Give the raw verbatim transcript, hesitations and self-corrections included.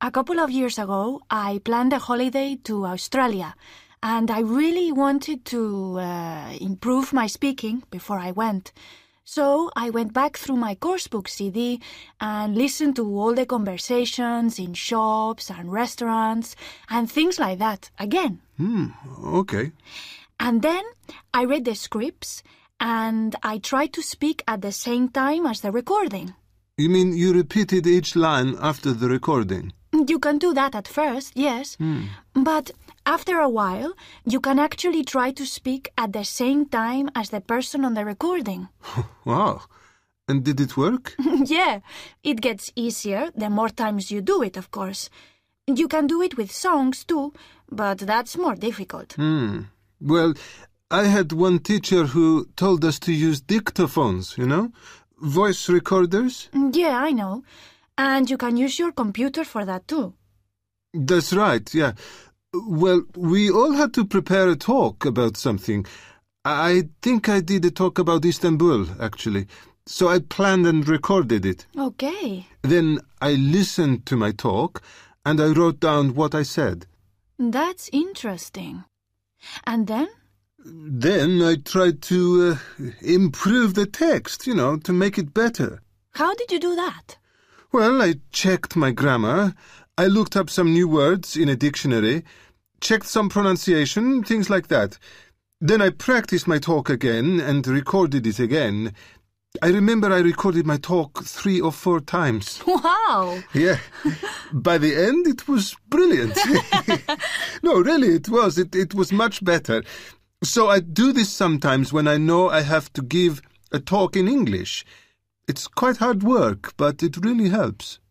a couple of years ago, I planned a holiday to Australia, and I really wanted to uh, improve my speaking before I went. So I went back through my coursebook C D and listened to all the conversations in shops and restaurants and things like that again. Hmm, okay. And then I read the scripts and I tried to speak at the same time as the recording. You mean you repeated each line after the recording? You can do that at first, yes. Hmm. But after a while, you can actually try to speak at the same time as the person on the recording. Wow. And did it work? Yeah, it gets easier the more times you do it, of course. You can do it with songs too, but that's more difficult. Hmm. Well, I had one teacher who told us to use dictaphones, you know? Voice recorders. Yeah, I know. And you can use your computer for that too. That's right, yeah. Well, we all had to prepare a talk about something. I think I did a talk about Istanbul, actually. So I planned and recorded it. Okay. Then I listened to my talk and I wrote down what I said. That's interesting. And then? Then I tried to uh, improve the text, you know, to make it better. How did you do that? Well, I checked my grammar, I looked up some new words in a dictionary, checked some pronunciation, things like that. Then I practiced my talk again and recorded it again. I remember I recorded my talk three or four times. Wow! Yeah. By the end, it was brilliant. No, really, it was. It, it was much better. So I do this sometimes when I know I have to give a talk in English. It's quite hard work, but it really helps.